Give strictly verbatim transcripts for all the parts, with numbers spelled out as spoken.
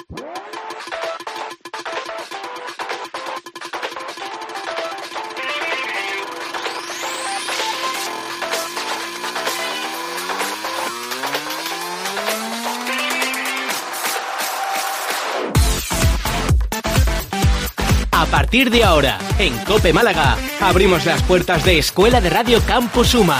A partir de ahora, en COPE Málaga, abrimos las puertas de Escuela de Radio Campus UMA.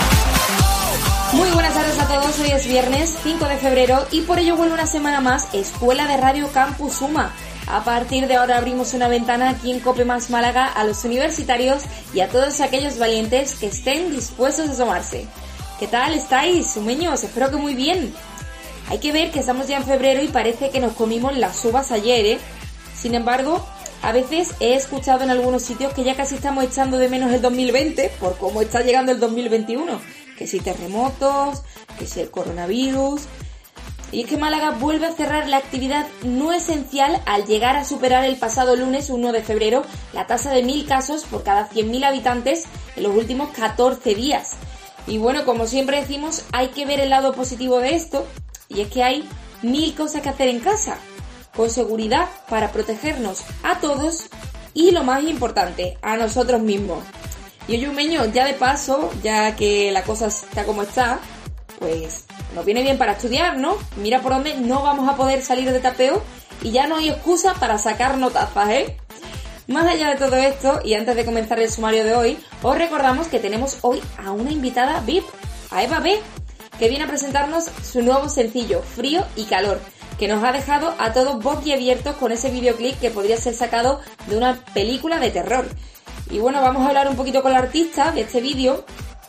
Muy buenas tardes a todos, hoy es viernes cinco de febrero y por ello vuelve una semana más Escuela de Radio Campus UMA. A partir de ahora abrimos una ventana aquí en COPE Más Málaga a los universitarios y a todos aquellos valientes que estén dispuestos a asomarse. ¿Qué tal estáis, sumeños? Espero que muy bien. Hay que ver que estamos ya en febrero y parece que nos comimos las uvas ayer, ¿eh? Sin embargo, a veces he escuchado en algunos sitios que ya casi estamos echando de menos el dos mil veinte por cómo está llegando el dos mil veintiuno. Que si terremotos, que si el coronavirus. Y es que Málaga vuelve a cerrar la actividad no esencial al llegar a superar el pasado lunes uno de febrero la tasa de mil casos por cada cien mil habitantes en los últimos catorce días. Y bueno, como siempre decimos, hay que ver el lado positivo de esto, y es que hay mil cosas que hacer en casa, con seguridad para protegernos a todos y, lo más importante, a nosotros mismos. Y oye, Umeño, ya de paso, ya que la cosa está como está, pues nos viene bien para estudiar, ¿no? Mira por dónde no vamos a poder salir de tapeo y ya no hay excusa para sacar notazas, ¿eh? Más allá de todo esto, y antes de comenzar el sumario de hoy, os recordamos que tenemos hoy a una invitada V I P, a Eva B, que viene a presentarnos su nuevo sencillo, Frío y Calor, que nos ha dejado a todos boquiabiertos con ese videoclip que podría ser sacado de una película de terror. Y bueno, vamos a hablar un poquito con la artista de este vídeo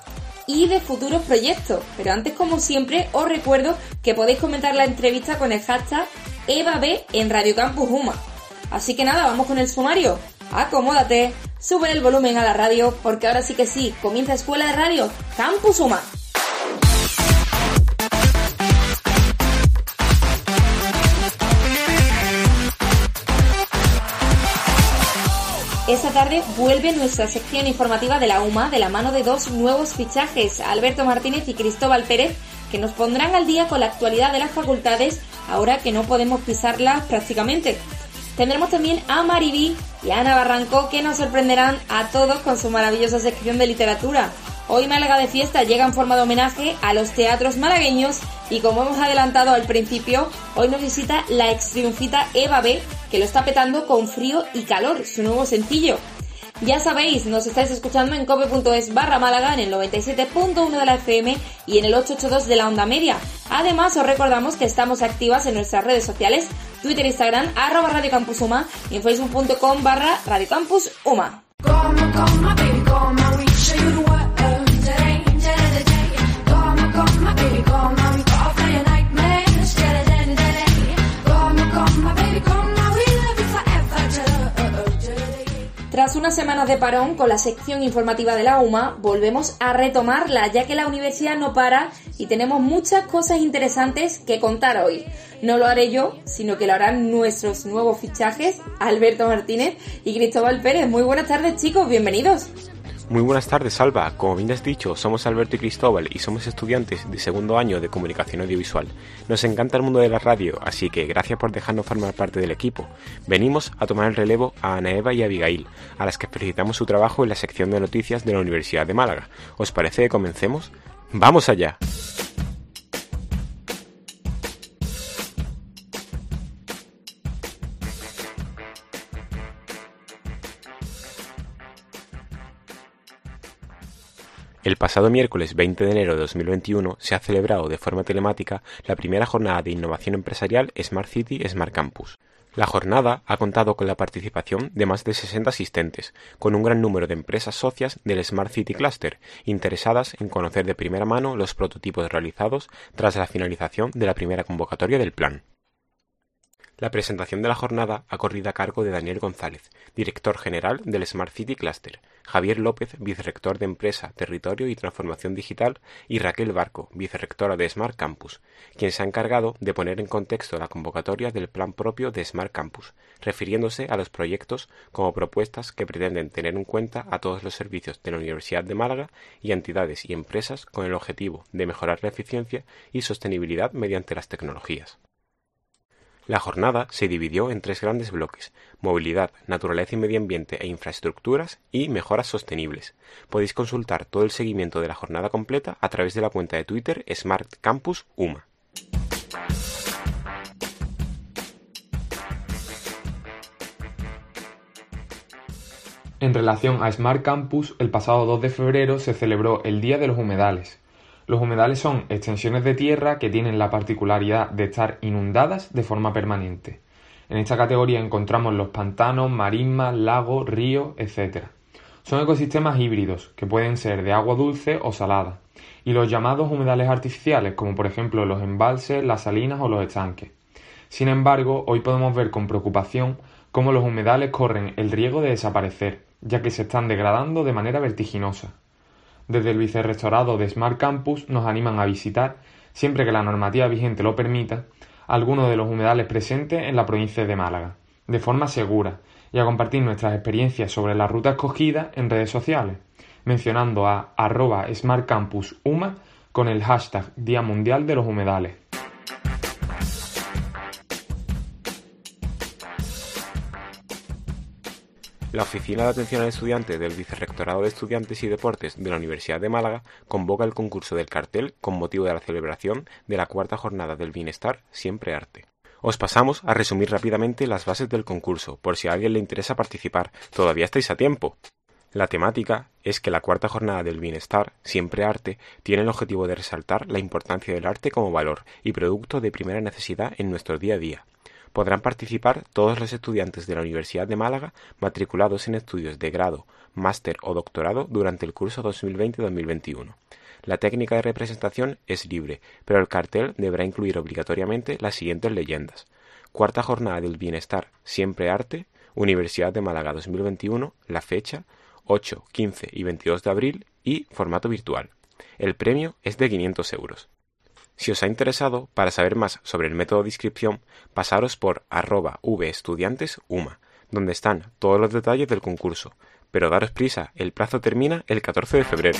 y de futuros proyectos. Pero antes, como siempre, os recuerdo que podéis comentar la entrevista con el hashtag EvaB en Radio Campus UMA. Así que nada, vamos con el sumario. Acomódate, sube el volumen a la radio, porque ahora sí que sí, comienza Escuela de Radio Campus UMA. Esta tarde vuelve nuestra sección informativa de la UMA de la mano de dos nuevos fichajes, Alberto Martínez y Cristóbal Pérez, que nos pondrán al día con la actualidad de las facultades ahora que no podemos pisarlas prácticamente. Tendremos también a Maribí y a Ana Barranco, que nos sorprenderán a todos con su maravillosa sección de literatura. Hoy Málaga de Fiesta llega en forma de homenaje a los teatros malagueños y, como hemos adelantado al principio, hoy nos visita la ex triunfita Eva B, que lo está petando con Frío y Calor, su nuevo sencillo. Ya sabéis, nos estáis escuchando en cope.es barra Málaga, en el noventa y siete punto uno de la F M y en el ochocientos ochenta y dos de la onda media. Además, os recordamos que estamos activas en nuestras redes sociales, Twitter, Instagram, arroba Radio Campus UMA y en facebook.com barra Radio Campus UMA. Tras unas semanas de parón con la sección informativa de la UMA, volvemos a retomarla, ya que la universidad no para y tenemos muchas cosas interesantes que contar hoy. No lo haré yo, sino que lo harán nuestros nuevos fichajes, Alberto Martínez y Cristóbal Pérez. Muy buenas tardes, chicos, bienvenidos. Muy buenas tardes, Alba. Como bien has dicho, somos Alberto y Cristóbal y somos estudiantes de segundo año de Comunicación Audiovisual. Nos encanta el mundo de la radio, así que gracias por dejarnos formar parte del equipo. Venimos a tomar el relevo a Ana Eva y a Abigail, a las que felicitamos su trabajo en la sección de noticias de la Universidad de Málaga. ¿Os parece que comencemos? ¡Vamos allá! El pasado miércoles veinte de enero de dos mil veintiuno se ha celebrado de forma telemática la primera jornada de innovación empresarial Smart City Smart Campus. La jornada ha contado con la participación de más de sesenta asistentes, con un gran número de empresas socias del Smart City Cluster, interesadas en conocer de primera mano los prototipos realizados tras la finalización de la primera convocatoria del plan. La presentación de la jornada ha corrido a cargo de Daniel González, director general del Smart City Cluster, Javier López, vicerrector de Empresa, Territorio y Transformación Digital, y Raquel Barco, vicerrectora de Smart Campus, quien se ha encargado de poner en contexto la convocatoria del plan propio de Smart Campus, refiriéndose a los proyectos como propuestas que pretenden tener en cuenta a todos los servicios de la Universidad de Málaga y entidades y empresas con el objetivo de mejorar la eficiencia y sostenibilidad mediante las tecnologías. La jornada se dividió en tres grandes bloques: movilidad, naturaleza y medio ambiente e infraestructuras y mejoras sostenibles. Podéis consultar todo el seguimiento de la jornada completa a través de la cuenta de Twitter Smart Campus UMA. En relación a Smart Campus, el pasado dos de febrero se celebró el Día de los Humedales. Los humedales son extensiones de tierra que tienen la particularidad de estar inundadas de forma permanente. En esta categoría encontramos los pantanos, marismas, lagos, ríos, etcétera. Son ecosistemas híbridos, que pueden ser de agua dulce o salada, y los llamados humedales artificiales, como por ejemplo los embalses, las salinas o los estanques. Sin embargo, hoy podemos ver con preocupación cómo los humedales corren el riesgo de desaparecer, ya que se están degradando de manera vertiginosa. Desde el Vicerrectorado de Smart Campus nos animan a visitar, siempre que la normativa vigente lo permita, algunos de los humedales presentes en la provincia de Málaga, de forma segura, y a compartir nuestras experiencias sobre la ruta escogida en redes sociales, mencionando a arroba smartcampusuma con el hashtag Día Mundial de los Humedales. La Oficina de Atención al Estudiante del Vicerrectorado de Estudiantes y Deportes de la Universidad de Málaga convoca el concurso del cartel con motivo de la celebración de la cuarta jornada del Bienestar Siempre Arte. Os pasamos a resumir rápidamente las bases del concurso, por si a alguien le interesa participar. Todavía estáis a tiempo. La temática es que la cuarta jornada del Bienestar Siempre Arte tiene el objetivo de resaltar la importancia del arte como valor y producto de primera necesidad en nuestro día a día. Podrán participar todos los estudiantes de la Universidad de Málaga matriculados en estudios de grado, máster o doctorado durante el curso dos mil veinte dos mil veintiuno. La técnica de representación es libre, pero el cartel deberá incluir obligatoriamente las siguientes leyendas: Cuarta Jornada del Bienestar Siempre Arte, Universidad de Málaga dos mil veintiuno, la fecha, ocho, quince y veintidós de abril y formato virtual. El premio es de quinientos euros. Si os ha interesado, para saber más sobre el método de inscripción, pasaros por arroba vestudiantesuma, donde están todos los detalles del concurso, pero daros prisa, el plazo termina el catorce de febrero.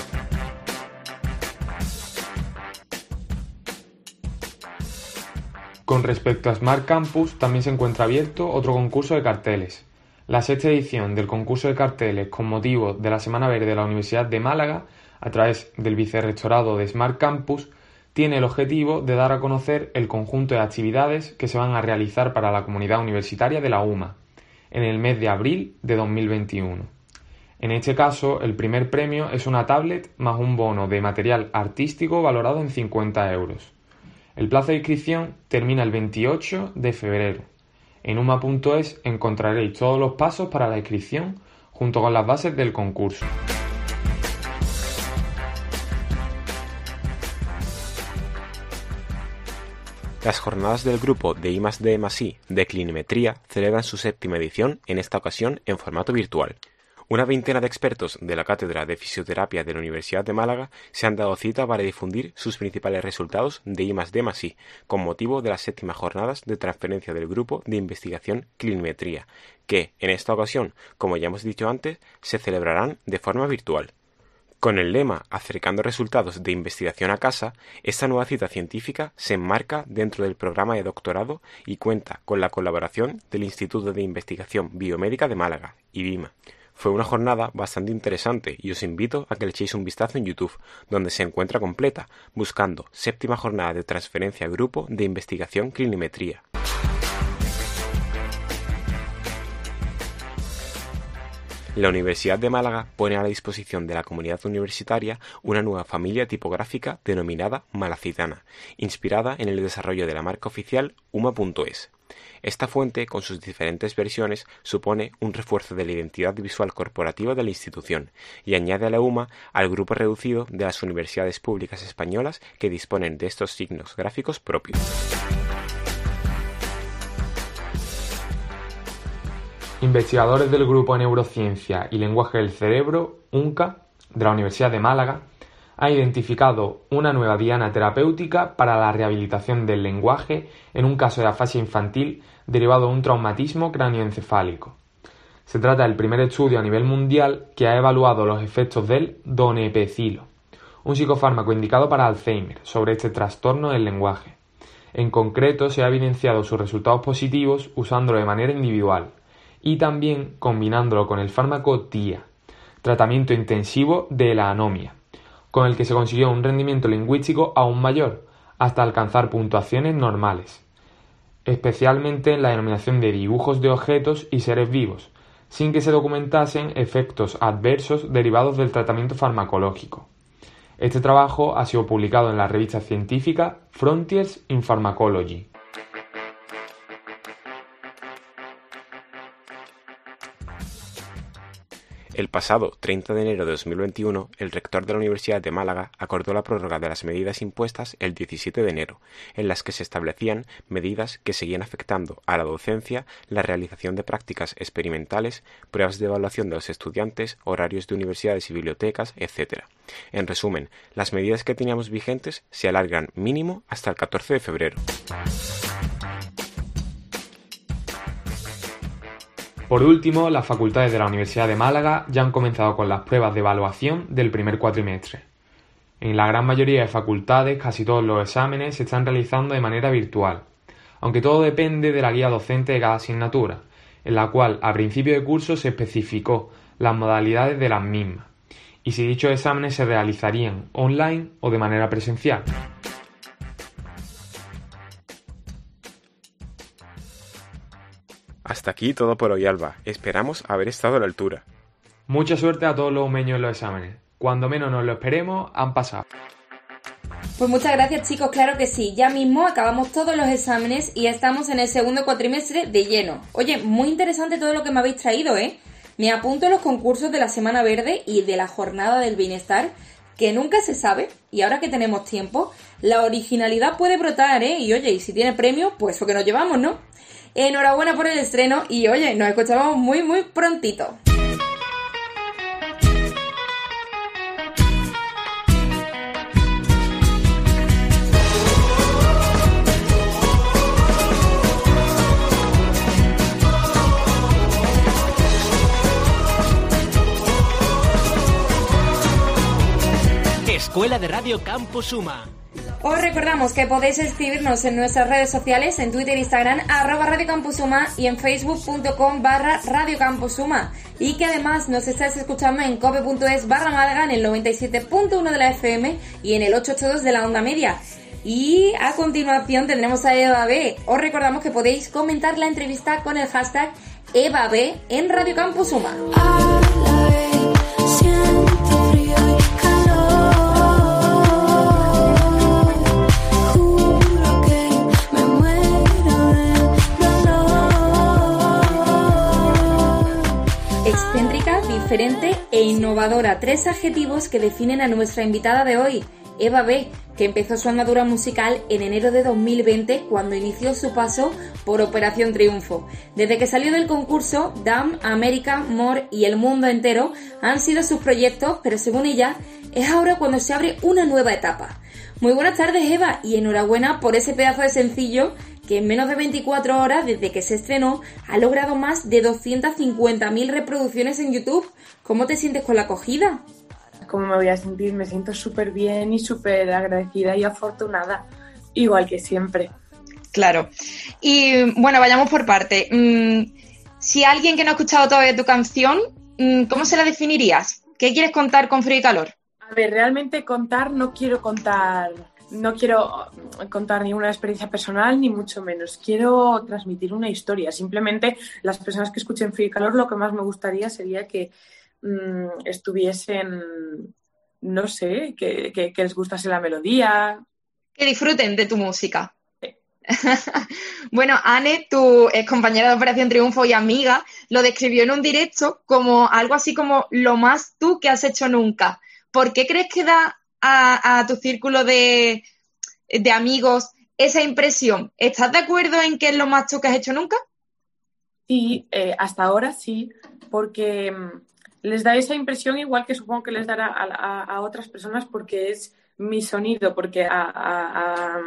Con respecto a Smart Campus, también se encuentra abierto otro concurso de carteles. La sexta edición del concurso de carteles con motivo de la Semana Verde de la Universidad de Málaga, a través del Vicerrectorado de Smart Campus, tiene el objetivo de dar a conocer el conjunto de actividades que se van a realizar para la comunidad universitaria de la UMA en el mes de abril de dos mil veintiuno. En este caso, el primer premio es una tablet más un bono de material artístico valorado en cincuenta euros. El plazo de inscripción termina el veintiocho de febrero. En uma punto es encontraréis todos los pasos para la inscripción junto con las bases del concurso. Las jornadas del grupo de I más D más I de clinimetría celebran su séptima edición, en esta ocasión en formato virtual. Una veintena de expertos de la Cátedra de Fisioterapia de la Universidad de Málaga se han dado cita para difundir sus principales resultados de I más D más I, con motivo de las séptimas jornadas de transferencia del grupo de investigación clinimetría, que, en esta ocasión, como ya hemos dicho antes, se celebrarán de forma virtual. Con el lema Acercando resultados de investigación a casa, esta nueva cita científica se enmarca dentro del programa de doctorado y cuenta con la colaboración del Instituto de Investigación Biomédica de Málaga, IBIMA. Fue una jornada bastante interesante y os invito a que le echéis un vistazo en YouTube, donde se encuentra completa, buscando Séptima Jornada de Transferencia Grupo de Investigación Clinimetría. La Universidad de Málaga pone a la disposición de la comunidad universitaria una nueva familia tipográfica denominada Malacitana, inspirada en el desarrollo de la marca oficial uma punto es. Esta fuente, con sus diferentes versiones, supone un refuerzo de la identidad visual corporativa de la institución y añade a la UMA al grupo reducido de las universidades públicas españolas que disponen de estos signos gráficos propios. Investigadores del Grupo de Neurociencia y Lenguaje del Cerebro, UNCA, de la Universidad de Málaga, han identificado una nueva diana terapéutica para la rehabilitación del lenguaje en un caso de afasia infantil derivado de un traumatismo cráneoencefálico. Se trata del primer estudio a nivel mundial que ha evaluado los efectos del donepezilo, un psicofármaco indicado para Alzheimer, sobre este trastorno del lenguaje. En concreto, se ha evidenciado sus resultados positivos usándolo de manera individual y también combinándolo con el fármaco T I A, tratamiento intensivo de la anomia, con el que se consiguió un rendimiento lingüístico aún mayor, hasta alcanzar puntuaciones normales, especialmente en la denominación de dibujos de objetos y seres vivos, sin que se documentasen efectos adversos derivados del tratamiento farmacológico. Este trabajo ha sido publicado en la revista científica Frontiers in Pharmacology. El pasado treinta de enero de dos mil veintiuno, el rector de la Universidad de Málaga acordó la prórroga de las medidas impuestas el diecisiete de enero, en las que se establecían medidas que seguían afectando a la docencia, la realización de prácticas experimentales, pruebas de evaluación de los estudiantes, horarios de universidades y bibliotecas, etcétera. En resumen, las medidas que teníamos vigentes se alargan mínimo hasta el catorce de febrero. Por último, las facultades de la Universidad de Málaga ya han comenzado con las pruebas de evaluación del primer cuatrimestre. En la gran mayoría de facultades, casi todos los exámenes se están realizando de manera virtual, aunque todo depende de la guía docente de cada asignatura, en la cual a principio de curso se especificó las modalidades de las mismas, y si dichos exámenes se realizarían online o de manera presencial. Hasta aquí todo por hoy, Alba. Esperamos haber estado a la altura. Mucha suerte a todos los umeños en los exámenes. Cuando menos nos lo esperemos, han pasado. Pues muchas gracias, chicos, claro que sí. Ya mismo acabamos todos los exámenes y estamos en el segundo cuatrimestre de lleno. Oye, muy interesante todo lo que me habéis traído, ¿eh? Me apunto a los concursos de la Semana Verde y de la Jornada del Bienestar, que nunca se sabe, y ahora que tenemos tiempo, la originalidad puede brotar, ¿eh? Y oye, y si tiene premio, pues eso que nos llevamos, ¿no? Enhorabuena por el estreno y oye, nos escuchamos muy muy prontito. Escuela de Radio Campus Suma. Os recordamos que podéis escribirnos en nuestras redes sociales, en Twitter, Instagram, arroba Radio Campus Suma y en facebook.com barra Radio Campus Suma. Y que además nos estáis escuchando en cope.es barra Málaga, en el noventa y siete punto uno de la F M y en el ochocientos ochenta y dos de la onda media. Y a continuación tendremos a Eva B. Os recordamos que podéis comentar la entrevista con el hashtag Eva B en Radio Campus Suma. Excéntrica, diferente e innovadora, tres adjetivos que definen a nuestra invitada de hoy, Eva B, que empezó su andadura musical en enero de dos mil veinte cuando inició su paso por Operación Triunfo. Desde que salió del concurso, Damn, América, More y El Mundo Entero han sido sus proyectos, pero según ella, es ahora cuando se abre una nueva etapa. Muy buenas tardes, Eva, y enhorabuena por ese pedazo de sencillo que en menos de veinticuatro horas desde que se estrenó ha logrado más de doscientas cincuenta mil reproducciones en YouTube. ¿Cómo te sientes con la acogida? ¿Cómo me voy a sentir? Me siento súper bien y súper agradecida y afortunada, igual que siempre. Claro. Y bueno, vayamos por parte. Mm, si alguien que no ha escuchado todavía tu canción, mm, ¿cómo se la definirías? ¿Qué quieres contar con Frío y Calor? A ver, realmente contar, no quiero contar, no quiero contar ninguna experiencia personal, ni mucho menos. Quiero transmitir una historia. Simplemente las personas que escuchen Frío y Calor, lo que más me gustaría sería que mmm, estuviesen, no sé, que, que, que les gustase la melodía. Que disfruten de tu música. Sí. Bueno, Anne, tu ex compañera de Operación Triunfo y amiga, lo describió en un directo como algo así como lo más tú que has hecho nunca. ¿Por qué crees que da a, a tu círculo de, de amigos esa impresión? ¿Estás de acuerdo en que es lo más tú que has hecho nunca? Sí, eh, hasta ahora sí, porque les da esa impresión igual que supongo que les dará a, a, a otras personas porque es mi sonido, porque a, a, a,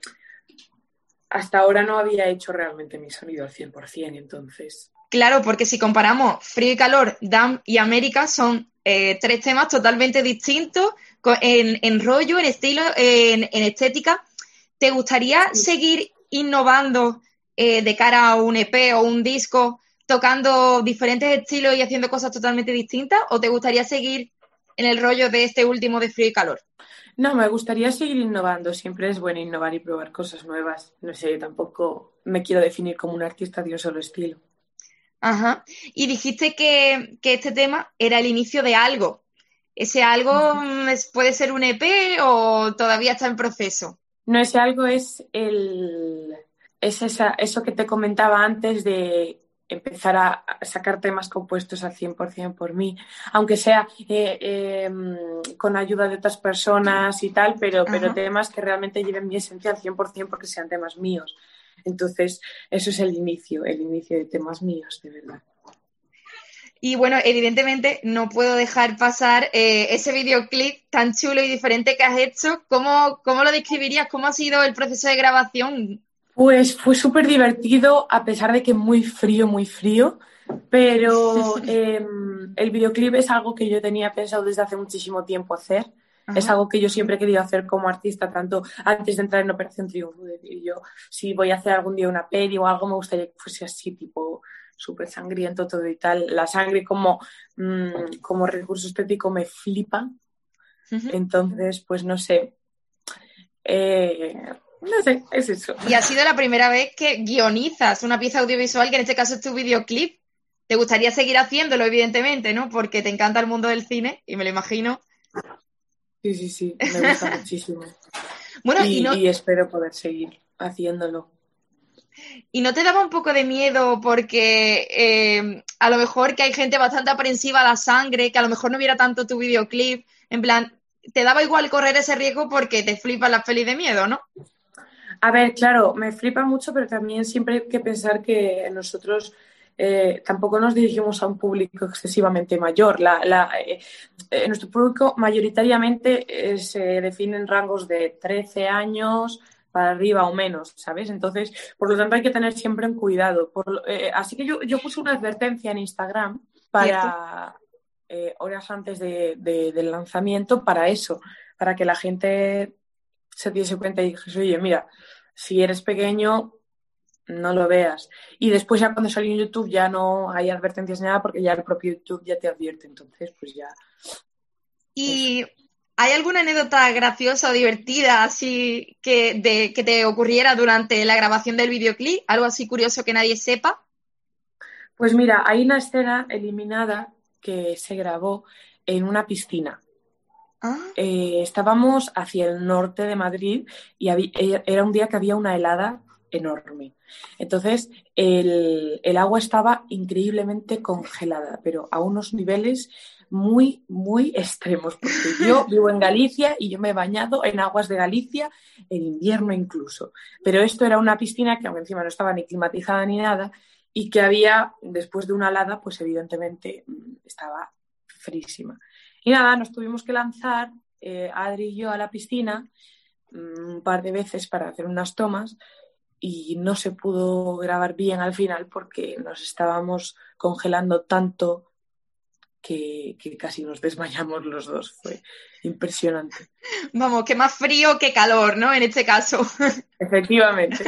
hasta ahora no había hecho realmente mi sonido al cien por ciento, entonces... Claro, porque si comparamos Frío y Calor, Damn y América son eh, tres temas totalmente distintos en, en rollo, en estilo, en, en estética, ¿te gustaría seguir innovando eh, de cara a un E P o un disco, tocando diferentes estilos y haciendo cosas totalmente distintas? ¿O te gustaría seguir en el rollo de este último de Frío y Calor? No, me gustaría seguir innovando. Siempre es bueno innovar y probar cosas nuevas. No sé, tampoco me quiero definir como un artista de un solo estilo. Ajá. Y dijiste que, que este tema era el inicio de algo. ¿Ese algo uh-huh. puede ser un E P o todavía está en proceso? No, ese algo es el es esa, eso que te comentaba antes de empezar a sacar temas compuestos al cien por ciento por mí, aunque sea eh, eh, con ayuda de otras personas y tal, pero, pero temas que realmente lleven mi esencia al cien por ciento porque sean temas míos. Entonces, eso es el inicio, el inicio de temas míos, de verdad. Y bueno, evidentemente no puedo dejar pasar eh, ese videoclip tan chulo y diferente que has hecho. ¿Cómo, cómo lo describirías? ¿Cómo ha sido el proceso de grabación? Pues fue súper divertido, a pesar de que muy frío, muy frío, pero eh, el videoclip es algo que yo tenía pensado desde hace muchísimo tiempo hacer. Ajá. Es algo que yo siempre he querido hacer como artista, tanto antes de entrar en Operación Triunfo. Decir, yo, si voy a hacer algún día una peli o algo, me gustaría que fuese así, tipo súper sangriento todo y tal. La sangre como, mmm, como recurso estético me flipa. Uh-huh. Entonces, pues no sé. Eh, no sé, es eso. Y ha sido la primera vez que guionizas una pieza audiovisual, que en este caso es tu videoclip. ¿Te gustaría seguir haciéndolo, evidentemente, no? Porque te encanta el mundo del cine, y me lo imagino. Sí, sí, sí, me gusta muchísimo. Bueno, y, y, no... y espero poder seguir haciéndolo. ¿Y no te daba un poco de miedo porque eh, a lo mejor que hay gente bastante aprensiva a la sangre, que a lo mejor no viera tanto tu videoclip? En plan, ¿te daba igual correr ese riesgo porque te flipan las pelis de miedo, no? A ver, claro, me flipa mucho, pero también siempre hay que pensar que nosotros eh, tampoco nos dirigimos a un público excesivamente mayor. La, la, eh, eh, nuestro público mayoritariamente eh, se define en rangos de trece años para arriba o menos, ¿sabes? Entonces, por lo tanto, hay que tener siempre un cuidado. Por, eh, así que yo, yo puse una advertencia en Instagram para eh, horas antes de, de, del lanzamiento para eso, para que la gente se diese cuenta y dijese, oye, mira, si eres pequeño, no lo veas. Y después ya cuando salió en YouTube ya no hay advertencias ni nada porque ya el propio YouTube ya te advierte. Entonces, pues ya... Y... Eso. ¿Hay alguna anécdota graciosa o divertida así que, de, que te ocurriera durante la grabación del videoclip? ¿Algo así curioso que nadie sepa? Pues mira, hay una escena eliminada que se grabó en una piscina. ¿Ah? Eh, estábamos hacia el norte de Madrid y había, era un día que había una helada enorme. Entonces, el, el agua estaba increíblemente congelada, pero a unos niveles muy, muy extremos, porque yo vivo en Galicia y yo me he bañado en aguas de Galicia en invierno incluso. Pero esto era una piscina que aún encima no estaba ni climatizada ni nada y que había, después de una helada, pues evidentemente estaba frísima. Y nada, nos tuvimos que lanzar, eh, Adri y yo, a la piscina un par de veces para hacer unas tomas y no se pudo grabar bien al final porque nos estábamos congelando tanto que, que casi nos desmayamos los dos. Fue impresionante. Vamos, que más frío que calor, ¿no? En este caso. Efectivamente.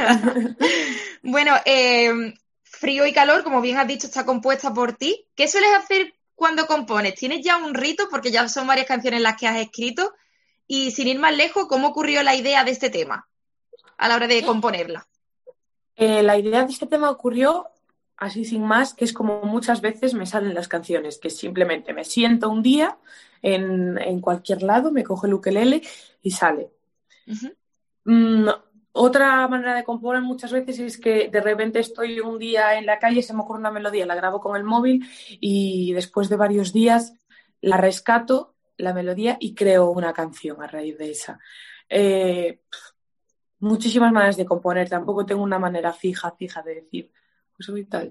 Bueno, eh, Frío y Calor, como bien has dicho, está compuesta por ti. ¿Qué sueles hacer cuando compones? ¿Tienes ya un rito? Porque ya son varias canciones las que has escrito. Y sin ir más lejos, ¿cómo ocurrió la idea de este tema a la hora de componerla? Eh, la idea de este tema ocurrió así sin más, que es como muchas veces me salen las canciones, que simplemente me siento un día en, en cualquier lado, me cojo el ukelele y sale. Uh-huh. Mm, otra manera de componer muchas veces es que de repente estoy un día en la calle, se me ocurre una melodía, la grabo con el móvil y después de varios días la rescato, la melodía, y creo una canción a raíz de esa. Eh, muchísimas maneras de componer, tampoco tengo una manera fija, fija de decir, pues soy tal.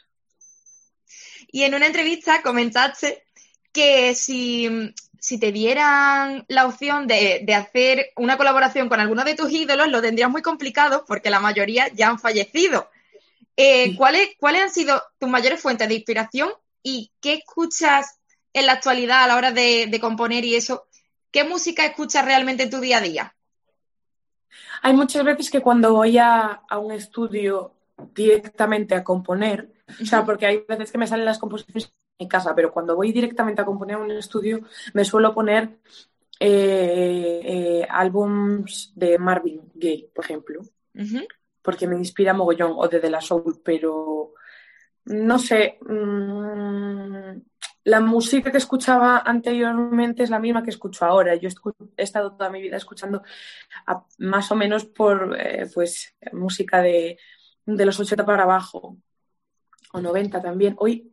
Y en una entrevista comentaste que si, si te dieran la opción de, de hacer una colaboración con alguno de tus ídolos, lo tendrías muy complicado porque la mayoría ya han fallecido. Eh, sí. ¿cuáles, ¿Cuáles han sido tus mayores fuentes de inspiración y qué escuchas en la actualidad a la hora de, de componer y eso? ¿Qué música escuchas realmente en tu día a día? Hay muchas veces que cuando voy a, a un estudio directamente a componer, o sea, porque hay veces que me salen las composiciones en mi casa, pero cuando voy directamente a componer a un estudio me suelo poner eh, eh, álbums de Marvin Gaye, por ejemplo, uh-huh. porque me inspira mogollón, o de De La Soul, pero no sé, mmm, la música que escuchaba anteriormente es la misma que escucho ahora. Yo he estado toda mi vida escuchando a, más o menos por eh, pues música de, de los ochenta para abajo, o noventa también. Hoy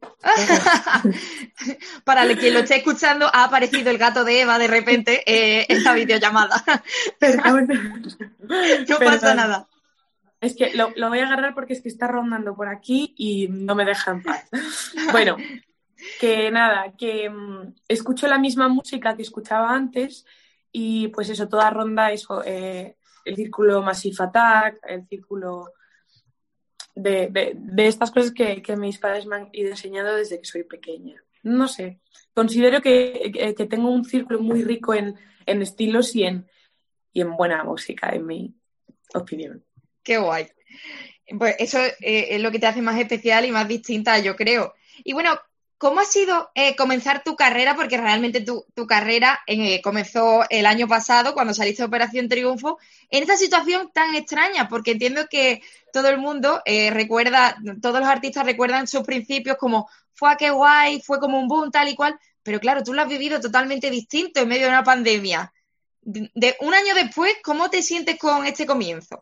para el que lo esté escuchando, ha aparecido el gato de Eva de repente eh, en la videollamada. Perdón. No pasa Perdón. nada. Es que lo, lo voy a agarrar porque es que está rondando por aquí y no me deja en paz. Bueno, que nada, que um, escucho la misma música que escuchaba antes y pues eso, toda ronda eso, eh, el círculo Massive Attack, el círculo de, de, de estas cosas que, que mis padres me han ido enseñando desde que soy pequeña. No sé, considero que, que, que tengo un círculo muy rico en, en estilos y en, y en buena música, en mi opinión. Qué guay. Pues eso eh, es lo que te hace más especial y más distinta, yo creo. Y bueno, ¿cómo ha sido eh, comenzar tu carrera? Porque realmente tu, tu carrera eh, comenzó el año pasado cuando saliste de Operación Triunfo en esta situación tan extraña, porque entiendo que todo el mundo eh, recuerda, todos los artistas recuerdan sus principios como fue a qué guay, fue como un boom, tal y cual, pero claro, tú lo has vivido totalmente distinto en medio de una pandemia. De, de un año después, ¿cómo te sientes con este comienzo?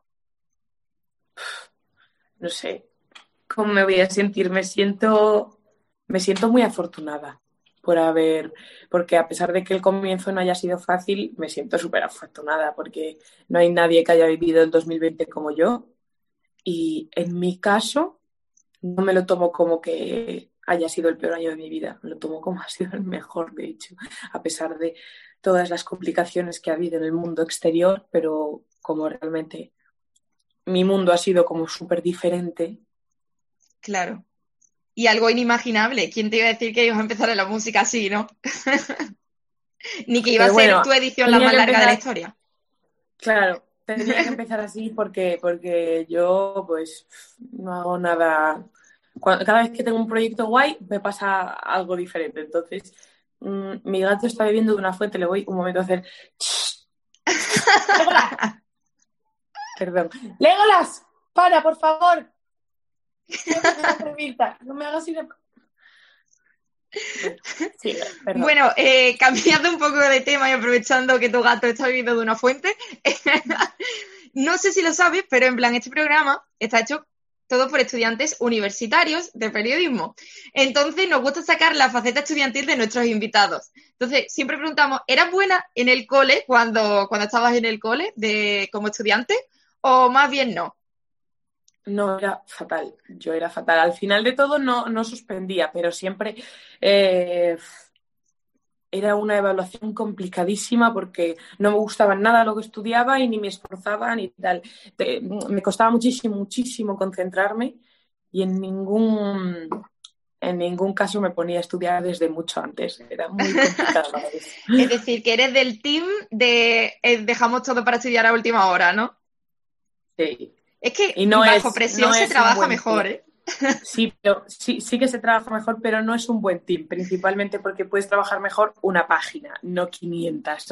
No sé cómo me voy a sentir, me siento, me siento muy afortunada por haber, porque a pesar de que el comienzo no haya sido fácil, me siento súper afortunada porque no hay nadie que haya vivido el dos mil veinte como yo y en mi caso no me lo tomo como que haya sido el peor año de mi vida, me lo tomo como ha sido el mejor, de hecho, a pesar de todas las complicaciones que ha habido en el mundo exterior, pero como realmente mi mundo ha sido como súper diferente. Claro. Y algo inimaginable. ¿Quién te iba a decir que ibas a empezar en la música así, no? Ni que iba Pero a ser bueno, tu edición la más larga empezar... de la historia. Claro, tendría que empezar así porque, porque yo pues no hago nada... Cuando, cada vez que tengo un proyecto guay me pasa algo diferente. Entonces, mmm, mi gato está bebiendo de una fuente, le voy un momento a hacer... Perdón. ¡Legolas! ¡Para, por favor! No me hagas ir a... Sí, bueno, eh, cambiando un poco de tema y aprovechando que tu gato está bebiendo de una fuente, no sé si lo sabes, pero en plan, este programa está hecho todo por estudiantes universitarios de periodismo. Entonces, nos gusta sacar la faceta estudiantil de nuestros invitados. Entonces, siempre preguntamos, ¿eras buena en el cole cuando, cuando estabas en el cole de, como estudiante? ¿O más bien no? No, era fatal. Yo era fatal. Al final de todo no, no suspendía, pero siempre eh, era una evaluación complicadísima porque no me gustaba nada lo que estudiaba y ni me esforzaba ni tal. Te, me costaba muchísimo, muchísimo concentrarme y en ningún, en ningún caso me ponía a estudiar desde mucho antes. Era muy complicado. Es decir, que eres del team de eh, dejamos todo para estudiar a última hora, ¿no? Sí. Es que y no bajo es, presión no se trabaja mejor, team. ¿eh? Sí, pero sí, sí que se trabaja mejor, pero no es un buen team, principalmente porque puedes trabajar mejor una página, no quinientas.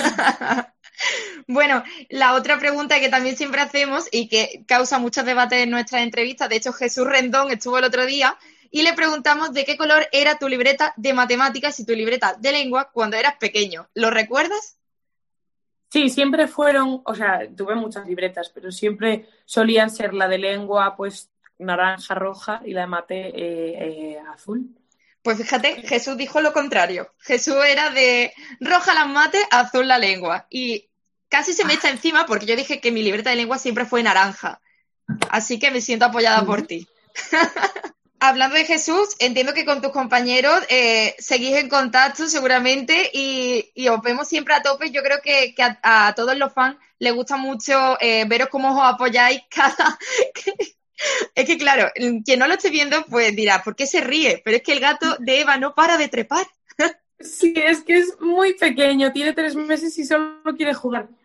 Bueno, la otra pregunta que también siempre hacemos y que causa muchos debates en nuestras entrevistas, de hecho Jesús Rendón estuvo el otro día y le preguntamos de qué color era tu libreta de matemáticas y tu libreta de lengua cuando eras pequeño. ¿Lo recuerdas? Sí, siempre fueron, o sea, tuve muchas libretas, pero siempre solían ser la de lengua, pues naranja, roja y la de mate eh, eh, azul. Pues fíjate, Jesús dijo lo contrario. Jesús era de roja las mates, azul la lengua. Y casi se me echa encima porque yo dije que mi libreta de lengua siempre fue naranja. Así que me siento apoyada por ti. Hablando de Jesús, entiendo que con tus compañeros eh, seguís en contacto seguramente y, y os vemos siempre a tope. Yo creo que, que a, a todos los fans les gusta mucho eh, veros cómo os apoyáis cada... Es que claro, quien no lo esté viendo pues dirá, ¿por qué se ríe? Pero es que el gato de Eva no para de trepar. Sí, es que es muy pequeño, tiene tres meses y solo quiere jugar.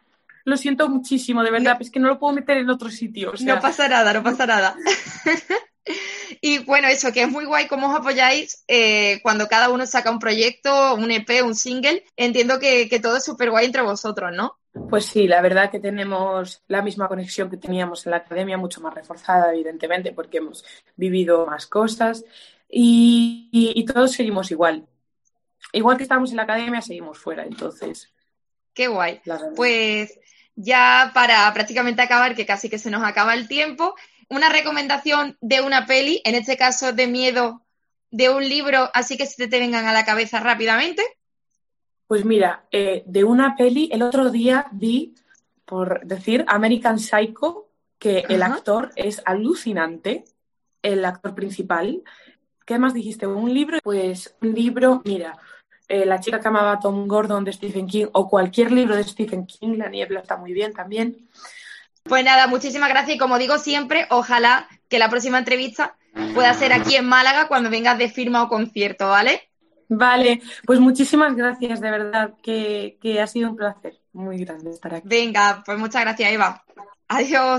Lo siento muchísimo, de verdad, no. Es que no lo puedo meter en otro sitio. O sea... No pasa nada, no pasa nada. Y bueno, eso, que es muy guay cómo os apoyáis eh, cuando cada uno saca un proyecto, un E P, un single. Entiendo que, que todo es súper guay entre vosotros, ¿no? Pues sí, la verdad que tenemos la misma conexión que teníamos en la academia, mucho más reforzada, evidentemente, porque hemos vivido más cosas y, y, y todos seguimos igual. Igual que estábamos en la academia, seguimos fuera, entonces... Qué guay. Pues ya para prácticamente acabar, que casi que se nos acaba el tiempo, una recomendación de una peli, en este caso de miedo, de un libro, así que se te vengan a la cabeza rápidamente. Pues mira, eh, de una peli, el otro día vi, por decir, American Psycho, que Ajá. el actor es alucinante, el actor principal. ¿Qué más dijiste? ¿Un libro? Pues un libro, mira, eh, La chica que amaba a Tom Gordon de Stephen King, o cualquier libro de Stephen King, La niebla está muy bien también. Pues nada, muchísimas gracias y como digo siempre, ojalá que la próxima entrevista pueda ser aquí en Málaga cuando vengas de firma o concierto, ¿vale? Vale, pues muchísimas gracias, de verdad, que, que ha sido un placer muy grande estar aquí. Venga, pues muchas gracias, Eva. Adiós.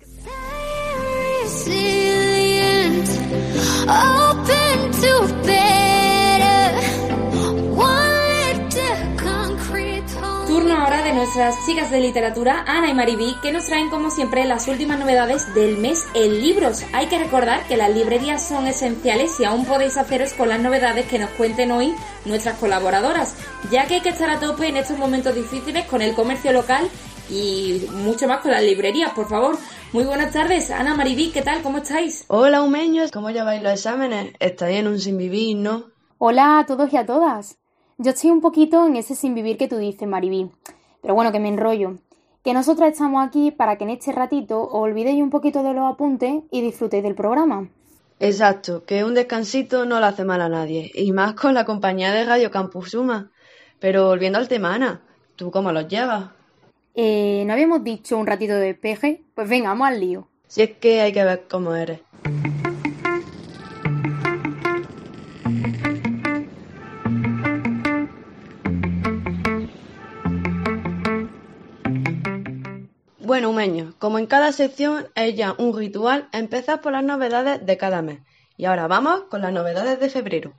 Turno ahora de nuestras chicas de literatura, Ana y Mariví, que nos traen como siempre las últimas novedades del mes en libros. Hay que recordar que las librerías son esenciales y aún podéis haceros con las novedades que nos cuenten hoy nuestras colaboradoras, ya que hay que estar a tope en estos momentos difíciles con el comercio local y mucho más con las librerías, por favor. Muy buenas tardes, Ana, Mariví, ¿qué tal? ¿Cómo estáis? Hola, humeños, ¿cómo lleváis los exámenes? Estáis en un sin vivir, ¿no? Hola a todos y a todas. Yo estoy un poquito en ese sin vivir que tú dices, Mariví. Pero bueno, que me enrollo. Que nosotras estamos aquí para que en este ratito os olvidéis un poquito de los apuntes y disfrutéis del programa. Exacto, que un descansito no le hace mal a nadie. Y más con la compañía de Radio Campus Suma. Pero volviendo al tema, Ana, ¿tú cómo los llevas? Eh, ¿no habíamos dicho un ratito de despeje? Pues venga, vamos al lío. Si es que hay que ver cómo eres. Bueno, humeños, como en cada sección es ya un ritual empezar por las novedades de cada mes. Y ahora vamos con las novedades de febrero.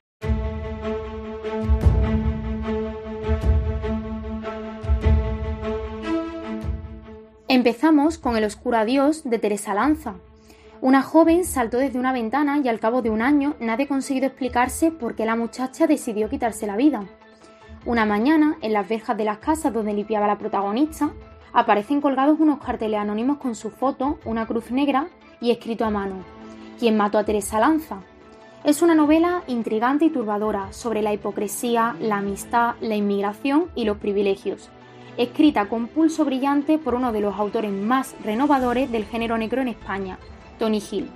Empezamos con El oscuro adiós de Teresa Lanza. Una joven saltó desde una ventana y al cabo de un año nadie ha conseguido explicarse por qué la muchacha decidió quitarse la vida. Una mañana, en las verjas de las casas donde limpiaba la protagonista, aparecen colgados unos carteles anónimos con su foto, una cruz negra y escrito a mano: ¿Quién mató a Teresa Lanza? Es una novela intrigante y turbadora sobre la hipocresía, la amistad, la inmigración y los privilegios, escrita con pulso brillante por uno de los autores más renovadores del género negro en España, Tony Hill.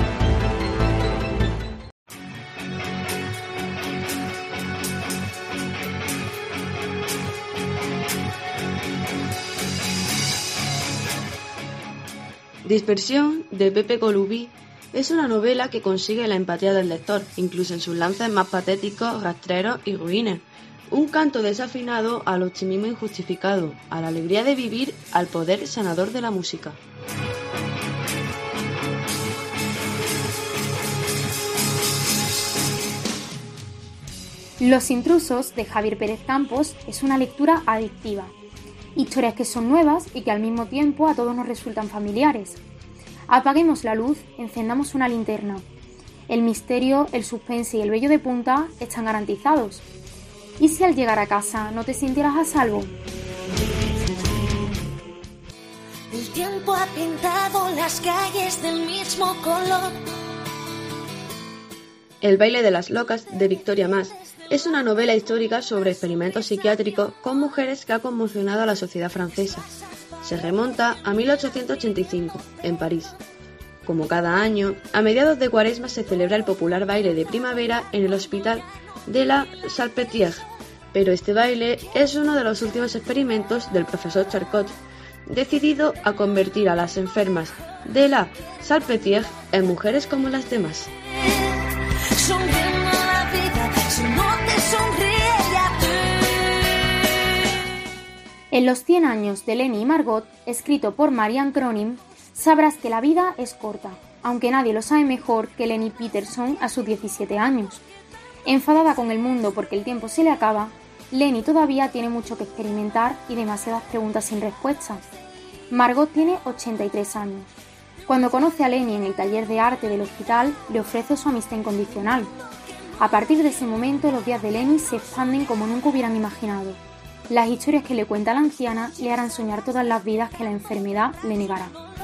Dispersión, de Pepe Colubí, es una novela que consigue la empatía del lector, incluso en sus lances más patéticos, rastreros y ruines. Un canto desafinado al optimismo injustificado, a la alegría de vivir, al poder sanador de la música. Los intrusos, de Javier Pérez Campos, es una lectura adictiva. Historias que son nuevas y que al mismo tiempo a todos nos resultan familiares. Apaguemos la luz, encendamos una linterna. El misterio, el suspense y el vello de punta están garantizados. ¿Y si al llegar a casa no te sintieras a salvo? El tiempo ha pintado las calles del mismo color. El baile de las locas, de Victoria Mas, es una novela histórica sobre experimentos psiquiátricos con mujeres que ha conmocionado a la sociedad francesa. Se remonta a mil ochocientos ochenta y cinco, en París. Como cada año, a mediados de Cuaresma se celebra el popular baile de primavera en el Hospital de la Salpêtrière, pero este baile es uno de los últimos experimentos del profesor Charcot, decidido a convertir a las enfermas de la Salpêtrière en mujeres como las demás. En Los cien años de Lenny y Margot, escrito por Marianne Cronin, sabrás que la vida es corta, aunque nadie lo sabe mejor que Lenny Peterson a sus diecisiete años. Enfadada con el mundo porque el tiempo se le acaba, Lenny todavía tiene mucho que experimentar y demasiadas preguntas sin respuesta. Margot tiene ochenta y tres años. Cuando conoce a Lenny en el taller de arte del hospital, le ofrece su amistad incondicional. A partir de ese momento, los días de Lenny se expanden como nunca hubieran imaginado. Las historias que le cuenta la anciana le harán soñar todas las vidas que la enfermedad le negará.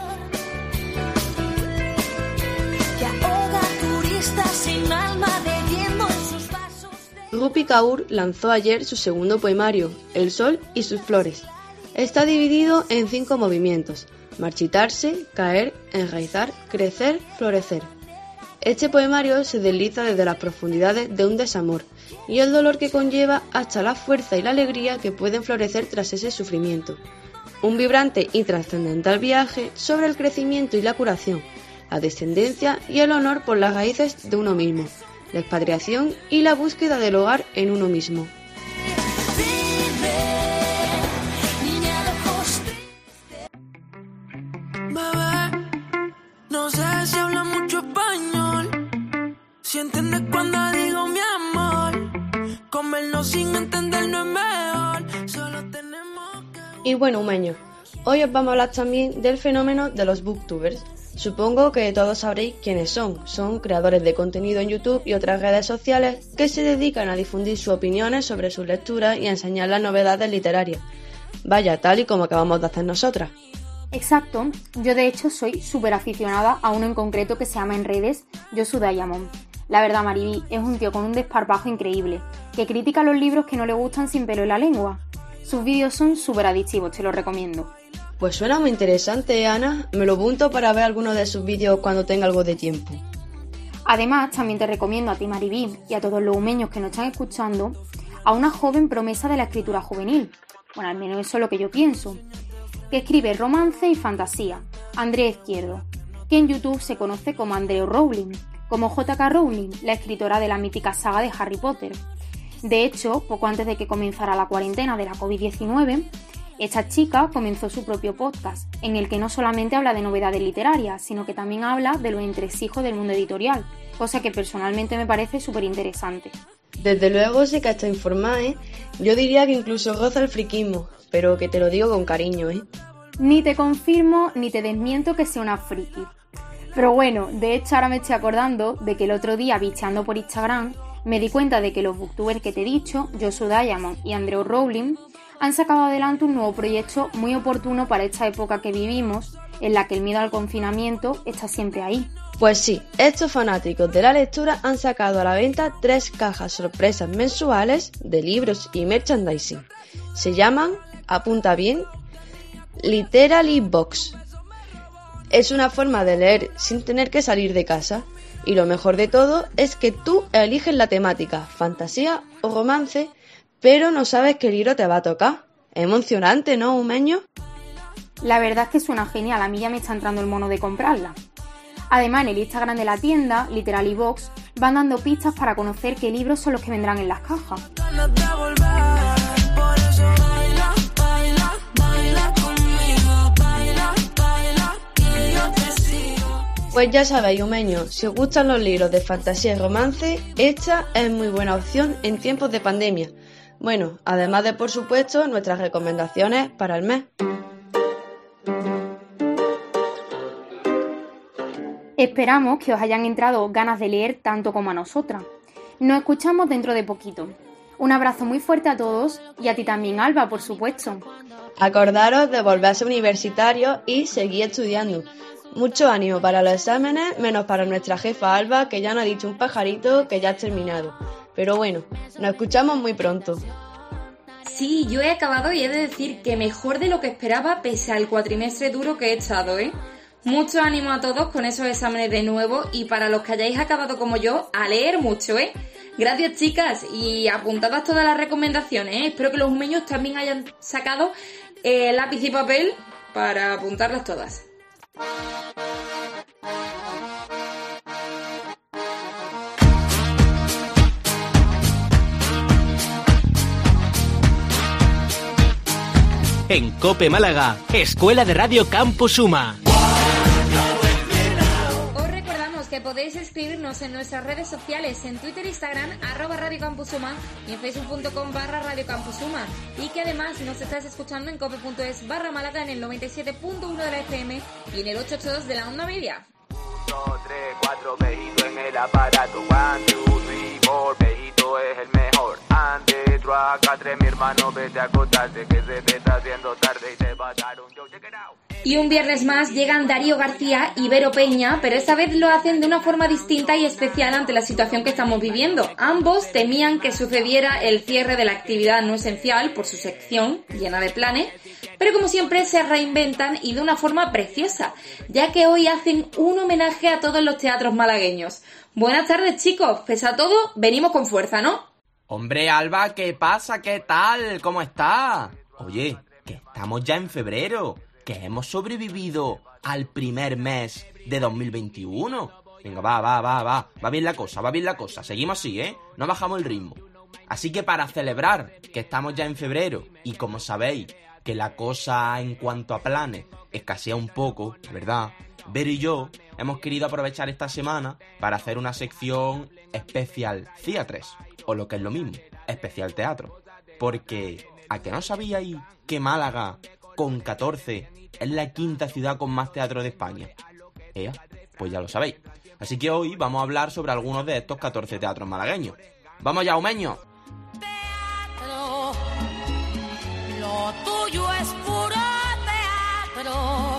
Rupi Kaur lanzó ayer su segundo poemario, El sol y sus flores. Está dividido en cinco movimientos: marchitarse, caer, enraizar, crecer, florecer. Este poemario se desliza desde las profundidades de un desamor y el dolor que conlleva hasta la fuerza y la alegría que pueden florecer tras ese sufrimiento. Un vibrante y trascendental viaje sobre el crecimiento y la curación, la descendencia y el honor por las raíces de uno mismo, la expatriación y la búsqueda del hogar en uno mismo. No sé si habla mucho español, si entiendes cuando digo mi amor, comernos sin entender no es mejor, solo tenemos que... Y bueno, humeños, hoy os vamos a hablar también del fenómeno de los booktubers. Supongo que todos sabréis quiénes son. Son creadores de contenido en YouTube y otras redes sociales que se dedican a difundir sus opiniones sobre sus lecturas y a enseñar las novedades literarias. Vaya, tal y como acabamos de hacer nosotras. Exacto, yo de hecho soy súper aficionada a uno en concreto que se llama en redes Josu Diamond. La verdad, Mariví, es un tío con un desparpajo increíble, que critica los libros que no le gustan sin pelo en la lengua. Sus vídeos son súper adictivos, te los recomiendo. Pues suena muy interesante, Ana. Me lo apunto para ver algunos de sus vídeos cuando tenga algo de tiempo. Además, también te recomiendo a ti, Mariví, y a todos los humeños que nos están escuchando, a una joven promesa de la escritura juvenil. Bueno, al menos eso es lo que yo pienso. Que escribe romance y fantasía, Andrea Izquierdo, que en YouTube se conoce como Andreu Rowling, como J K Rowling, la escritora de la mítica saga de Harry Potter. De hecho, poco antes de que comenzara la cuarentena de la covid diecinueve, esta chica comenzó su propio podcast, en el que no solamente habla de novedades literarias, sino que también habla de los entresijos del mundo editorial, cosa que personalmente me parece súper interesante. Desde luego sí que está informada, ¿eh? Yo diría que incluso goza el friquismo, pero que te lo digo con cariño, ¿eh? Ni te confirmo ni te desmiento que sea una friki. Pero bueno, de hecho ahora me estoy acordando de que el otro día, bicheando por Instagram, me di cuenta de que los booktubers que te he dicho, Josu Diamond y Andreu Rowling, han sacado adelante un nuevo proyecto muy oportuno para esta época que vivimos, en la que el miedo al confinamiento está siempre ahí. Pues sí, estos fanáticos de la lectura han sacado a la venta tres cajas sorpresas mensuales de libros y merchandising. Se llaman, apunta bien, Literally Box. Es una forma de leer sin tener que salir de casa. Y lo mejor de todo es que tú eliges la temática, fantasía o romance, pero no sabes qué libro te va a tocar. Emocionante, ¿no, humeño? La verdad es que suena genial, a mí ya me está entrando el mono de comprarla. Además, en el Instagram de la tienda, Literally Box, van dando pistas para conocer qué libros son los que vendrán en las cajas. Pues ya sabéis, humeños, si os gustan los libros de fantasía y romance, esta es muy buena opción en tiempos de pandemia. Bueno, además de, por supuesto, nuestras recomendaciones para el mes. Esperamos que os hayan entrado ganas de leer tanto como a nosotras. Nos escuchamos dentro de poquito. Un abrazo muy fuerte a todos y a ti también, Alba, por supuesto. Acordaros de volver a ser universitarios y seguir estudiando. Mucho ánimo para los exámenes, menos para nuestra jefa Alba, que ya nos ha dicho un pajarito que ya has terminado. Pero bueno, nos escuchamos muy pronto. Sí, yo he acabado y he de decir que mejor de lo que esperaba pese al cuatrimestre duro que he echado, ¿eh? Mucho ánimo a todos con esos exámenes de nuevo y para los que hayáis acabado como yo, a leer mucho, ¿eh? Gracias, chicas, y apuntadas todas las recomendaciones, ¿eh? Espero que los humeños también hayan sacado eh, lápiz y papel para apuntarlas todas. En COPE Málaga, Escuela de Radio Campus Suma. Os recordamos que podéis escribirnos en nuestras redes sociales, en Twitter e Instagram, arroba Radio Campus Suma, y en facebook.com barra Radio Campus Suma. Y que además nos estáis escuchando en cope.es barra Málaga en el noventa y siete punto uno de la F M y en el ochocientos ochenta y dos de la onda media. dos, tres, cuatro, Pejito en el aparato. one, two, three, four, Pejito es el mejor. Ande, acá tres, mi hermano, vete a acostarte, que se te está haciendo tarde y te pasaron. Yo, check it out. Y un viernes más llegan Darío García y Vero Peña, pero esta vez lo hacen de una forma distinta y especial ante la situación que estamos viviendo. Ambos temían que sucediera el cierre de la actividad no esencial por su sección, llena de planes, pero como siempre se reinventan y de una forma preciosa, ya que hoy hacen un homenaje a todos los teatros malagueños. Buenas tardes, chicos, pese a todo, venimos con fuerza, ¿no? Hombre, Alba, ¿qué pasa? ¿Qué tal? ¿Cómo estás? Oye, que estamos ya en febrero, que hemos sobrevivido al primer mes de dos mil veintiuno. Venga, va, va, va, va, va bien la cosa, va bien la cosa, seguimos así, ¿eh? No bajamos el ritmo. Así que para celebrar que estamos ya en febrero, y como sabéis que la cosa en cuanto a planes escasea un poco, ¿verdad? Vero y yo hemos querido aprovechar esta semana para hacer una sección especial Theatres, o lo que es lo mismo, especial teatro. Porque, ¿a que no sabíais que Málaga, con catorce, es la quinta ciudad con más teatro de España? ¿Eh? Pues ya lo sabéis. Así que hoy vamos a hablar sobre algunos de estos catorce teatros malagueños. ¡Vamos ya, Umeño! Teatro, lo tuyo es puro teatro,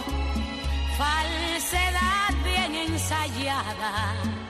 falsedad bien ensayada,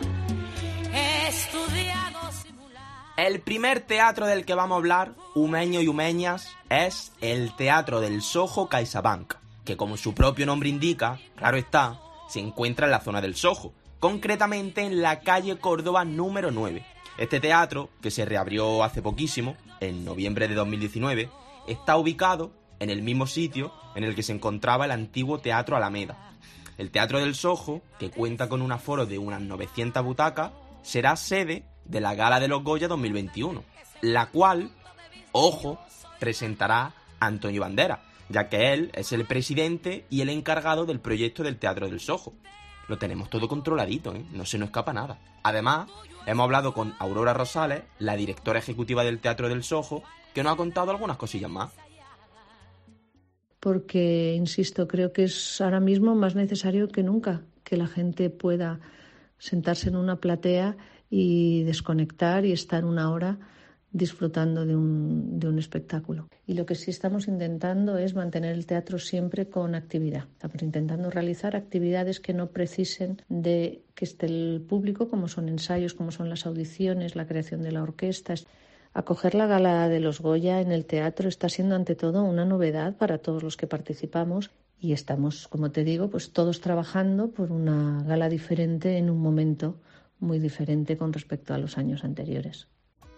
estudiado. El primer teatro del que vamos a hablar, umeños y umeñas, es el Teatro del Soho CaixaBank, que como su propio nombre indica, claro está, se encuentra en la zona del Soho, concretamente en la calle Córdoba número nueve. Este teatro, que se reabrió hace poquísimo, en noviembre de dos mil diecinueve, está ubicado en el mismo sitio en el que se encontraba el antiguo Teatro Alameda. El Teatro del Soho, que cuenta con un aforo de unas novecientas butacas, será sede de la Gala de los Goya dos mil veintiuno, la cual, ojo, presentará a Antonio Banderas, ya que él es el presidente y el encargado del proyecto del Teatro del Soho. Lo tenemos todo controladito, ¿eh? No se nos escapa nada. Además, hemos hablado con Aurora Rosales, la directora ejecutiva del Teatro del Soho, que nos ha contado algunas cosillas más. Porque, insisto, creo que es ahora mismo más necesario que nunca que la gente pueda sentarse en una platea y desconectar y estar una hora disfrutando de un, de un espectáculo. Y lo que sí estamos intentando es mantener el teatro siempre con actividad. Estamos intentando realizar actividades que no precisen de que esté el público, como son ensayos, como son las audiciones, la creación de la orquesta. Acoger la Gala de los Goya en el teatro está siendo ante todo una novedad para todos los que participamos y estamos, como te digo, pues todos trabajando por una gala diferente en un momento muy diferente con respecto a los años anteriores.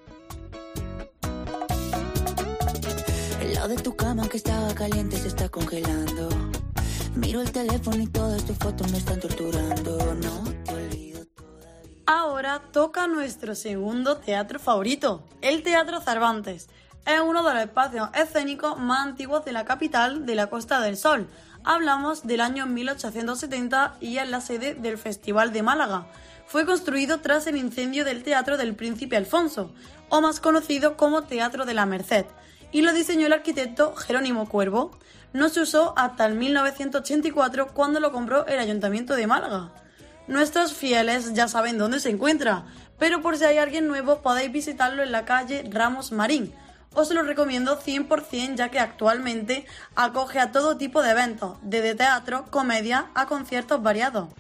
El lado de tu cama que estaba caliente se está congelando. Miro el teléfono y todas tus fotos me están torturando. No te olvido todavía. Ahora toca nuestro segundo teatro favorito, el Teatro Cervantes. Es uno de los espacios escénicos más antiguos de la capital de la Costa del Sol. Hablamos del año mil ochocientos setenta y es la sede del Festival de Málaga. Fue construido tras el incendio del Teatro del Príncipe Alfonso, o más conocido como Teatro de la Merced, y lo diseñó el arquitecto Jerónimo Cuervo. No se usó hasta el mil novecientos ochenta y cuatro, cuando lo compró el Ayuntamiento de Málaga. Nuestros fieles ya saben dónde se encuentra, pero por si hay alguien nuevo podéis visitarlo en la calle Ramos Marín. Os lo recomiendo cien por ciento, ya que actualmente acoge a todo tipo de eventos, desde teatro, comedia a conciertos variados.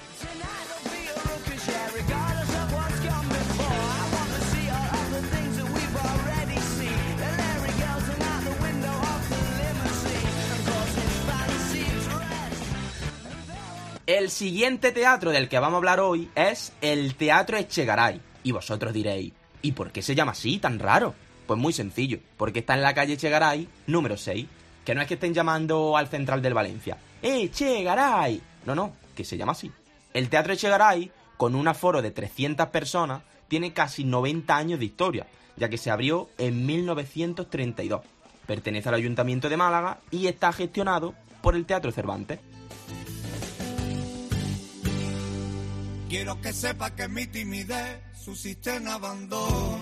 El siguiente teatro del que vamos a hablar hoy es el Teatro Echegaray. Y vosotros diréis, ¿y por qué se llama así, tan raro? Pues muy sencillo, porque está en la calle Echegaray número seis, que no es que estén llamando al Central del Valencia. ¡Echegaray! No, no, que se llama así. El Teatro Echegaray, con un aforo de trescientas personas, tiene casi noventa años de historia, ya que se abrió en mil novecientos treinta y dos. pertenece al Ayuntamiento de Málaga y está gestionado por el Teatro Cervantes. Quiero que sepa que mi timidez suscita en abandono,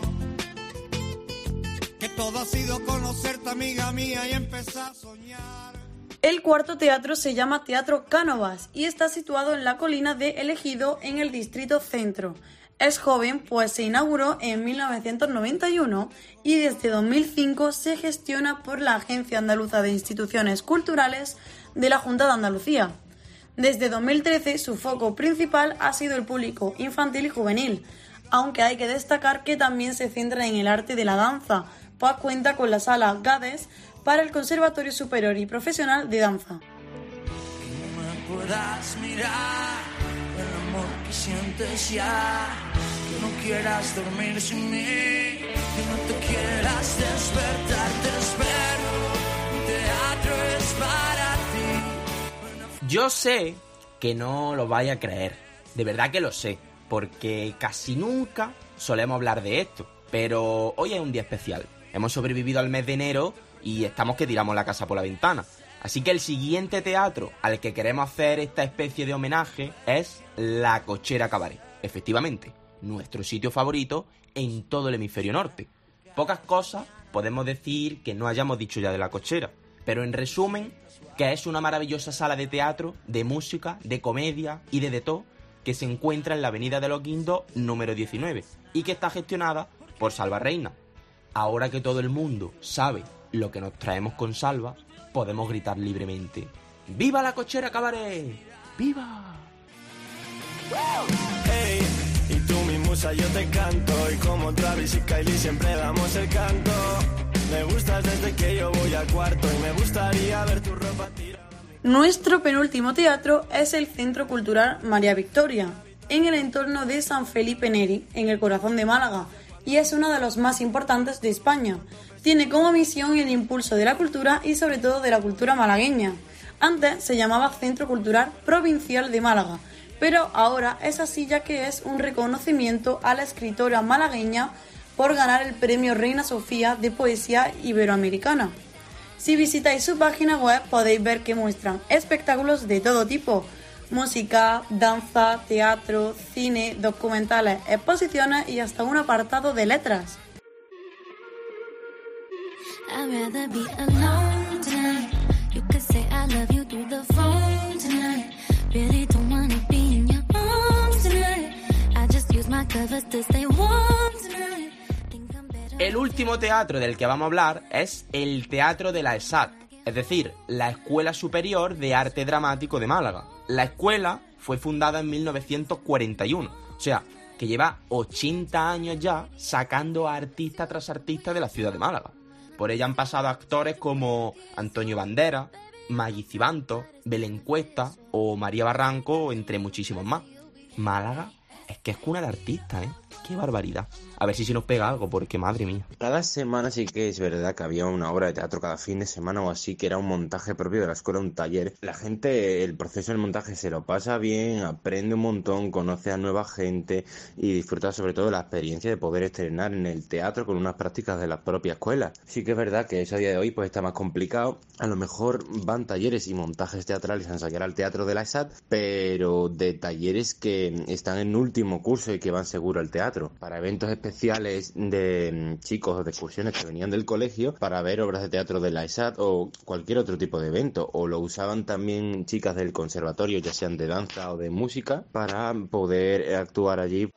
que todo ha sido conocerte, amiga mía, y empezar a soñar. El cuarto teatro se llama Teatro Cánovas y está situado en la colina de El Ejido, en el distrito Centro. Es joven, pues se inauguró en mil novecientos noventa y uno y desde dos mil cinco se gestiona por la Agencia Andaluza de Instituciones Culturales de la Junta de Andalucía. Desde dos mil trece su foco principal ha sido el público infantil y juvenil, aunque hay que destacar que también se centra en el arte de la danza, pues cuenta con la sala Gades para el Conservatorio Superior y Profesional de Danza. Que no me puedas mirar, el amor que sientes ya, que no quieras dormir sin mí, que no te quieras despertar, te espero, mi teatro es para ti. Yo sé que no lo vaya a creer, de verdad que lo sé, porque casi nunca solemos hablar de esto, pero hoy es un día especial. Hemos sobrevivido al mes de enero y estamos que tiramos la casa por la ventana. Así que el siguiente teatro al que queremos hacer esta especie de homenaje es La Cochera Cabaret. Efectivamente, nuestro sitio favorito en todo el hemisferio norte. Pocas cosas podemos decir que no hayamos dicho ya de La Cochera, pero en resumen, que es una maravillosa sala de teatro, de música, de comedia y de de todo, que se encuentra en la Avenida de los Guindos número diecinueve y que está gestionada por Salva Reina. Ahora que todo el mundo sabe lo que nos traemos con Salva, podemos gritar libremente: ¡Viva La Cochera Cabaret! ¡Viva! Hey, y tú mi musa yo te canto, y como Travis y Kylie siempre damos el canto. Me gustas desde que yo voy al cuarto y me gustaría ver tu ropa tirada. Nuestro penúltimo teatro es el Centro Cultural María Victoria, en el entorno de San Felipe Neri, en el corazón de Málaga, y es uno de los más importantes de España. Tiene como misión el impulso de la cultura y sobre todo de la cultura malagueña. Antes se llamaba Centro Cultural Provincial de Málaga, pero ahora es así ya que es un reconocimiento a la escritora malagueña por ganar el premio Reina Sofía de Poesía Iberoamericana. Si visitáis su página web podéis ver que muestran espectáculos de todo tipo: música, danza, teatro, cine, documentales, exposiciones y hasta un apartado de letras. I'd rather be alone tonight. You could say I love you through the phone tonight. Really don't wanna be in your arms tonight. I just use my covers to stay warm tonight. El último teatro del que vamos a hablar es el Teatro de la ESAT, es decir, la Escuela Superior de Arte Dramático de Málaga. La escuela fue fundada en mil novecientos cuarenta y uno, o sea, que lleva ochenta años ya sacando a artista tras artista de la ciudad de Málaga. Por ella han pasado actores como Antonio Banderas, Maggi Cibantos, Belén Cuesta o María Barranco, entre muchísimos más. Málaga es que es cuna de artistas, ¿eh? ¡Qué barbaridad! A ver si se nos pega algo, porque madre mía. Cada semana sí que es verdad que había una obra de teatro cada fin de semana o así, que era un montaje propio de la escuela, un taller. La gente, el proceso del montaje se lo pasa bien, aprende un montón, conoce a nueva gente y disfruta sobre todo la experiencia de poder estrenar en el teatro con unas prácticas de la propia escuela. Sí que es verdad que eso a día de hoy pues está más complicado. A lo mejor van talleres y montajes teatrales a ensayar al teatro de la ESAT, pero de talleres que están en último curso y que van seguro al teatro. Para eventos especiales de chicos o de excursiones que venían del colegio para ver obras de teatro de la ESAT o cualquier otro tipo de evento, o lo usaban también chicas del conservatorio, ya sean de danza o de música, para poder actuar allí.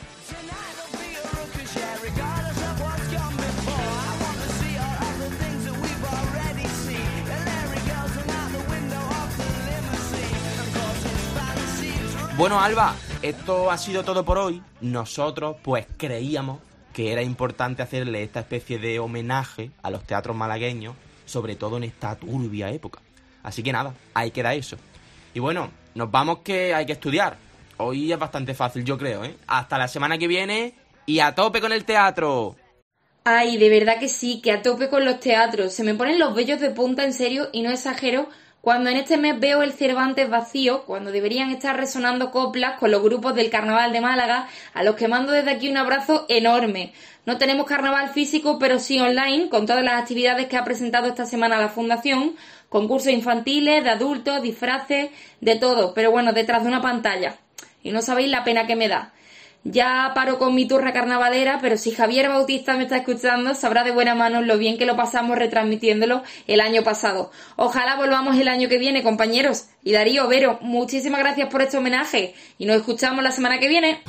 Bueno, Alba, esto ha sido todo por hoy. Nosotros, pues, creíamos que era importante hacerle esta especie de homenaje a los teatros malagueños, sobre todo en esta turbia época. Así que nada, ahí queda eso. Y bueno, nos vamos que hay que estudiar. Hoy es bastante fácil, yo creo, ¿eh? Hasta la semana que viene y a tope con el teatro. Ay, de verdad que sí, que a tope con los teatros. Se me ponen los vellos de punta, en serio, y no exagero, cuando en este mes veo el Cervantes vacío, cuando deberían estar resonando coplas con los grupos del Carnaval de Málaga, a los que mando desde aquí un abrazo enorme. No tenemos carnaval físico, pero sí online, con todas las actividades que ha presentado esta semana la Fundación, concursos infantiles, de adultos, disfraces, de todo, pero bueno, detrás de una pantalla. Y no sabéis la pena que me da. Ya paro con mi turra carnavalera, pero si Javier Bautista me está escuchando, sabrá de buena mano lo bien que lo pasamos retransmitiéndolo el año pasado. Ojalá volvamos el año que viene, compañeros. Y Darío, Vero, muchísimas gracias por este homenaje y nos escuchamos la semana que viene.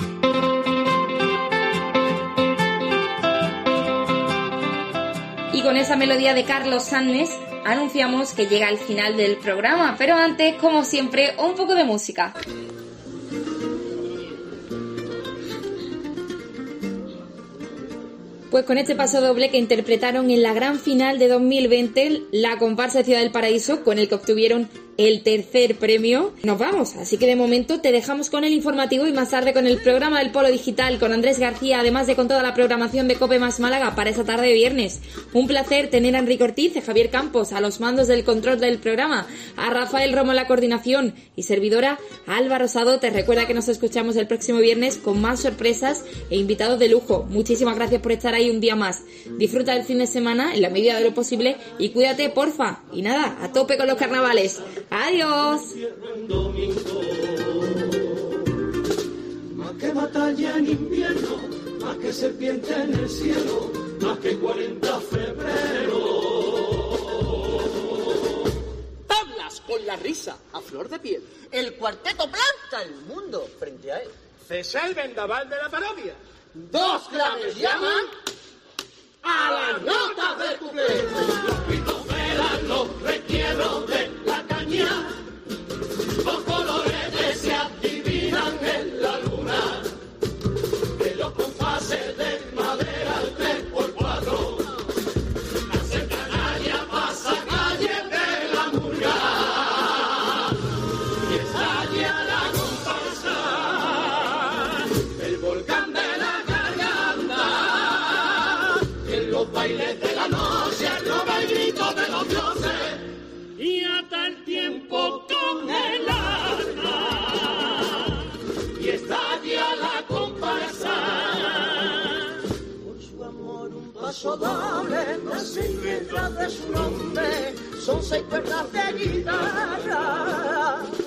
Y con esa melodía de Carlos Sannes anunciamos que llega el final del programa, pero antes, como siempre, un poco de música. Pues con este paso doble que interpretaron en la gran final de dos mil veinte la comparsa Ciudad del Paraíso, con el que obtuvieron el tercer premio, nos vamos. Así que de momento te dejamos con el informativo y más tarde con el programa del Polo Digital con Andrés García, además de con toda la programación de Cope Más Málaga para esa tarde de viernes. Un placer tener a Enrique Ortiz, a Javier Campos, a los mandos del control del programa, a Rafael Romo en la coordinación y servidora Alba Rosado. Te recuerda que nos escuchamos el próximo viernes con más sorpresas e invitados de lujo. Muchísimas gracias por estar ahí un día más. Disfruta del fin de semana en la medida de lo posible y cuídate, porfa. Y nada, a tope con los carnavales. ¡Adiós! Más que batalla en invierno, más que serpiente en el cielo, más que cuarenta febrero. Tablas con la risa a flor de piel. El cuarteto planta el mundo frente a él. Cesa el vendaval de la parodia. Dos claves llaman a las notas del cuplé. Los pitos velan los requiebros de la caña. Los colores que se adivinan en la luna. De los compases de madera al tres por cuatro. Hace canalla, pasa calle de la murga. Y estalla la comparsa. El volcán de la garganta. En los bailes de la noche roba el grito de los dioses. Y hasta el tiempo con el alma. Y estalla la comparsa. Por su amor un paso doble, así detrás de su nombre, son seis cuerdas de guitarra.